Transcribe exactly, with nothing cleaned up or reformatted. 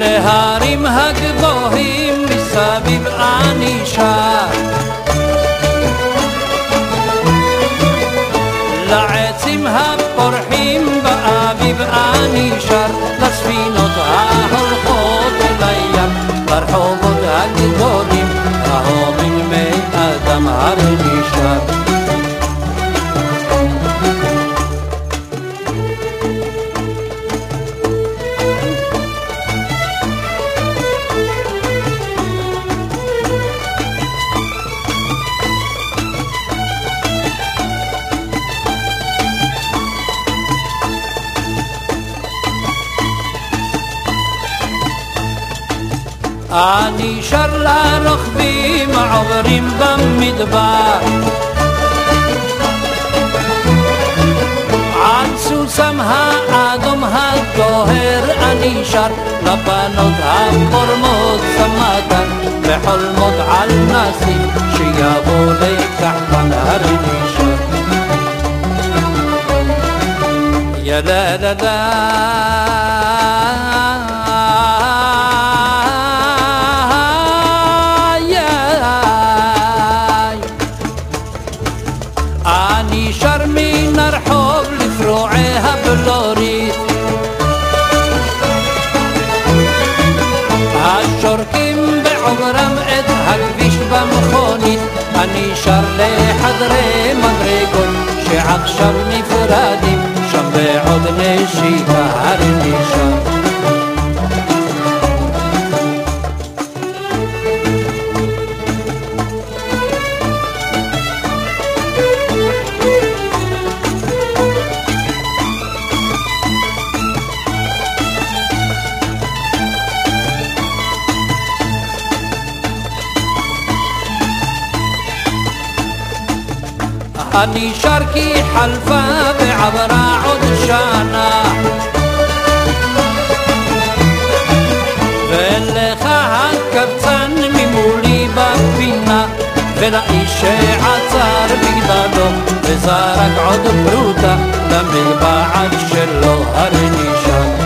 בהרים הגבוהים מסביב אני שר, לעצים הפורחים באביב אני שר, לספינות ההולכות אל הים, ברחובות הגדולים ההומים מאדם אני שר. אני שר לרוכבים העוברים במדבר, על סוסם האדום הדוהר אני שר, לבנות הפורמות סמתן וחולמות על נשיא שיבוא לקח בנהר אני שר. ילדדה אני שר מן הרחוב לפרועי הבלורית, השורקים בעוברם את הכביש במכונית, אני שר לחדרי מדרגות שעכשיו נפרדים, שם בעוד נשיקה אני שר. אני שר כי חלפה ועברה עוד שנה, ולך הקבצן ממולי בפינה, ולאיש שעצר בגדלו וזרק עוד פרוטה למטבעת שלו הרי נשאר.